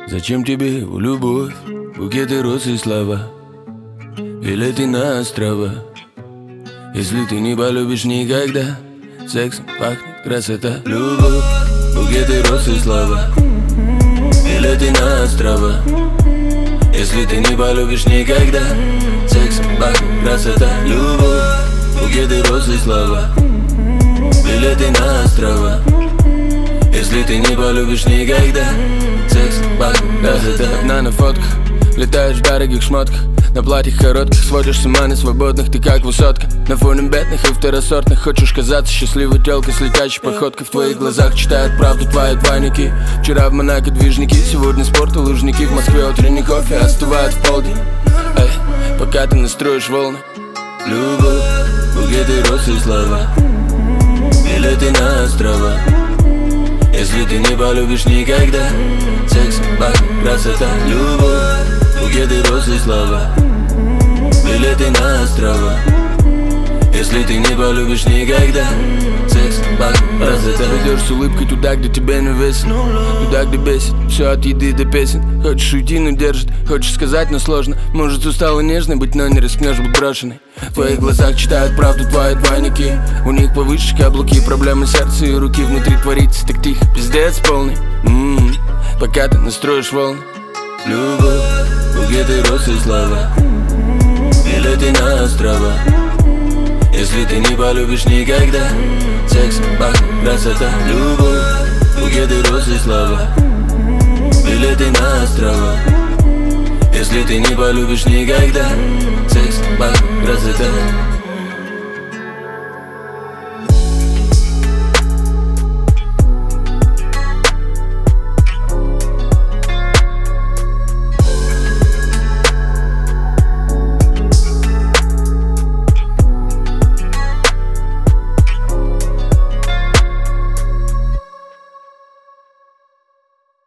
Зачем тебе любовь, букеты роз и слова, билеты на острова? Если ты не полюбишь никогда, сексом пахнет красота. Любовь, букеты роз и слова, билеты на острова. Если ты не полюбишь никогда, сексом пахнет красота. Любовь, букеты роз и слова, билеты на острова. Если ты не полюбишь никогда, секс, пахнет красота. Одна на фотках, летаешь в дорогих шмотках, на платьях коротких, сводишь с ума на свободных. Ты как высотка, на фоне бедных и второсортных. Хочешь казаться счастливой тёлкой с летящей походкой. В твоих глазах читают правду твои двойники. Вчера в Монако движники, сегодня спорт и лужники. В Москве утренний кофе остывает в полдень. Эй, пока ты настроишь волны. Любовь, букеты роз и слова, билеты на острова. Если ты не полюбишь никогда, секс, пахнет красота. Любовь, букеты роз и слова, билеты на острова. Если ты не полюбишь никогда, секс, пахнет красота. Идешь с улыбкой туда, где тебя не весит, туда, где бесит, все от еды до песен. Хочешь уйти, но держит, хочешь сказать, но сложно. Может, устала нежной быть, но не рискнешь быть брошенной. В твоих глазах читают правду твои двойники. У них повыше каблуки, проблемы сердца и руки. Внутри творится так тихо, пиздец полный. Пока ты настроишь волны. Любовь, букеты роз и слова, билеты на острова. Если ты не полюбишь никогда, секс, пахнет красота. Любовь, букеты роз и слова, билеты на острова. Если ты не полюбишь никогда, секс, пахнет красота.